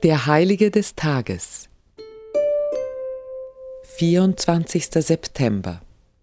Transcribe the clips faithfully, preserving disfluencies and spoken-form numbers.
Der Heilige des Tages. vierundzwanzigster September.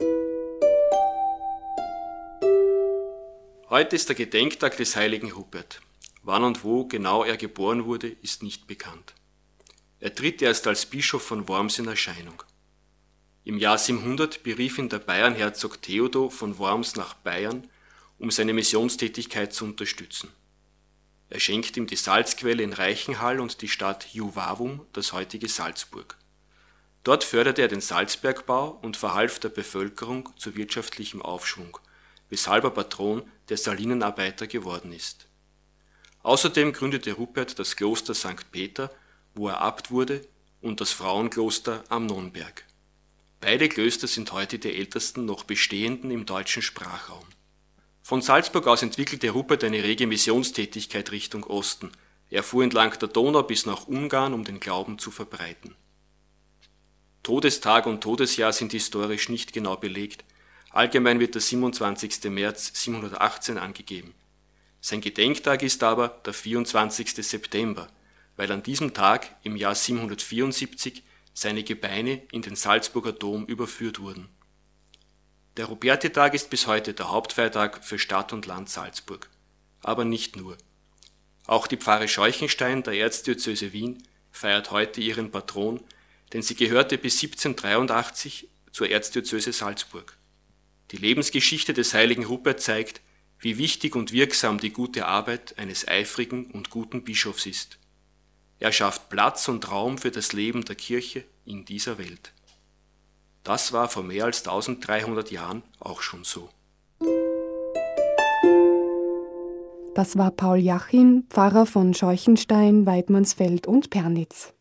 Heute ist der Gedenktag des heiligen Rupert. Wann und wo genau er geboren wurde, ist nicht bekannt. Er tritt erst als Bischof von Worms in Erscheinung. Im Jahr siebenhundert berief ihn der Bayernherzog Theodo von Worms nach Bayern, um seine Missionstätigkeit zu unterstützen. Er schenkte ihm die Salzquelle in Reichenhall und die Stadt Juvavum, das heutige Salzburg. Dort förderte er den Salzbergbau und verhalf der Bevölkerung zu wirtschaftlichem Aufschwung, weshalb er Patron der Salinenarbeiter geworden ist. Außerdem gründete Rupert das Kloster Sankt Peter, wo er Abt wurde, und das Frauenkloster am Nonnberg. Beide Klöster sind heute die ältesten noch bestehenden im deutschen Sprachraum. Von Salzburg aus entwickelte Rupert eine rege Missionstätigkeit Richtung Osten. Er fuhr entlang der Donau bis nach Ungarn, um den Glauben zu verbreiten. Todestag und Todesjahr sind historisch nicht genau belegt. Allgemein wird der siebenundzwanzigster März siebenhundertachtzehn angegeben. Sein Gedenktag ist aber der vierundzwanzigster September, weil an diesem Tag im Jahr siebenhundertvierundsiebzig seine Gebeine in den Salzburger Dom überführt wurden. Der Rupertitag ist bis heute der Hauptfeiertag für Stadt und Land Salzburg. Aber nicht nur. Auch die Pfarre Scheuchenstein der Erzdiözese Wien feiert heute ihren Patron, denn sie gehörte bis siebzehnhundertdreiundachtzig zur Erzdiözese Salzburg. Die Lebensgeschichte des heiligen Rupert zeigt, wie wichtig und wirksam die gute Arbeit eines eifrigen und guten Bischofs ist. Er schafft Platz und Raum für das Leben der Kirche in dieser Welt. Das war vor mehr als dreizehnhundert Jahren auch schon so. Das war Paul Jachim, Pfarrer von Scheuchenstein, Weidmannsfeld und Pernitz.